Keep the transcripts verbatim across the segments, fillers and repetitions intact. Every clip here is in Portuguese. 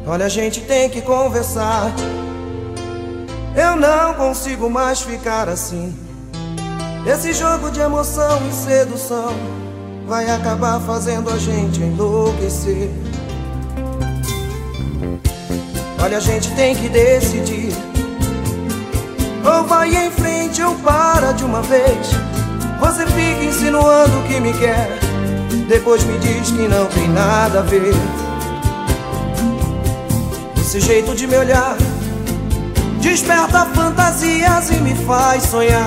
Olha, a gente tem que conversar. Eu não consigo mais ficar assim. Esse jogo de emoção e sedução vai acabar fazendo a gente enlouquecer. Olha, a gente tem que decidir. Ou vai em frente ou para de uma vez. Você fica insinuando que me quer, depois me diz que não tem nada a ver. Esse jeito de me olhar desperta fantasias e me faz sonhar.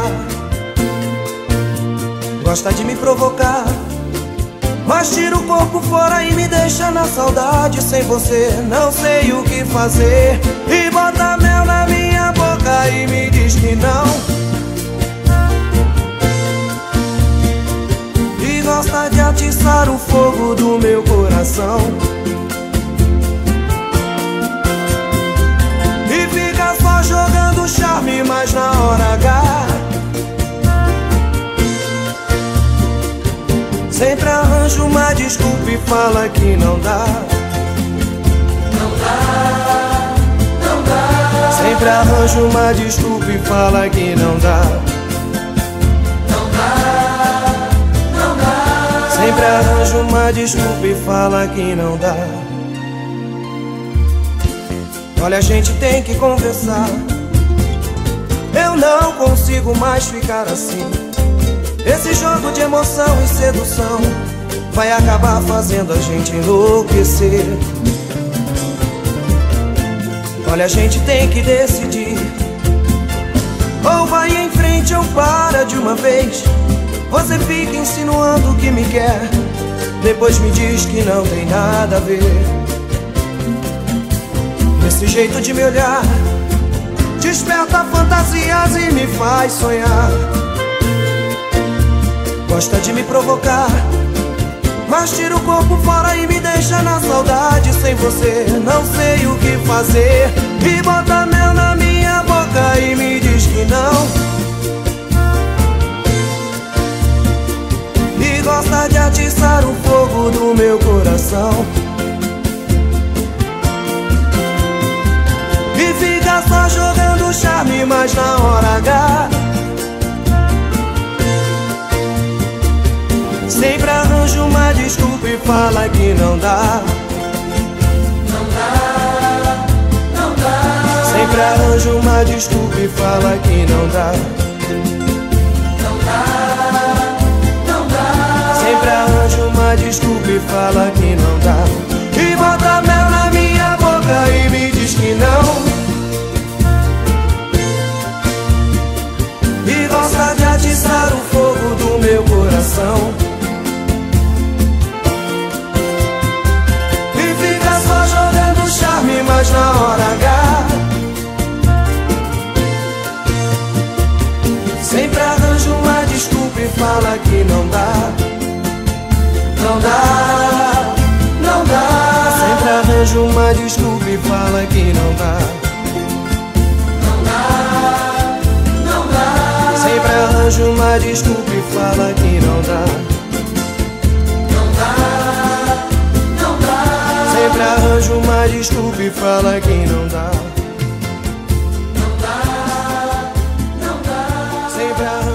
Gosta de me provocar, mas tira o corpo fora e me deixa na saudade. Sem você não sei o que fazer. E bota mel na minha boca e me diz que não. E gosta de atiçar o fogo do meu coração. E fica só jogando charme, mas na hora H sempre arranja uma desculpa e fala que não dá. Não dá, não dá. Sempre arranja uma desculpa e fala que não dá. Não dá, não dá. Sempre arranja uma desculpa e fala que não dá. Olha, a gente tem que conversar. Eu não consigo mais ficar assim. Esse jogo de emoção e sedução vai acabar fazendo a gente enlouquecer. Olha, a gente tem que decidir. Ou vai em frente ou para de uma vez. Você fica insinuando que me quer, depois me diz que não tem nada a ver. Esse jeito de me olhar desperta fantasias e me faz sonhar. Gosta de me provocar, mas tira o corpo fora e me deixa na saudade. Sem você não sei o que fazer. E bota mel na minha boca e me diz que não. E gosta de atiçar o fogo do meu coração. E fica só jogando charme, mas na hora H sempre arranja uma desculpa e fala que não dá. Não dá, não dá. Sempre arranja uma desculpa e fala que não dá. Não dá, não dá. Sempre arranja uma desculpa e fala que não dá. E bota mel na minha boca e me diz que não. E gosta de atiçar o fogo do meu coração. Mas na hora H sempre arranja uma desculpa e fala que não dá. Não dá, não dá. Sempre arranja uma desculpa e fala que não dá. Não dá, não dá. Sempre arranja uma desculpa e fala que não dá. Não dá, não dá. Sempre arranja uma desculpa e fala que não dá. Não dá, não dá. Sempre arranja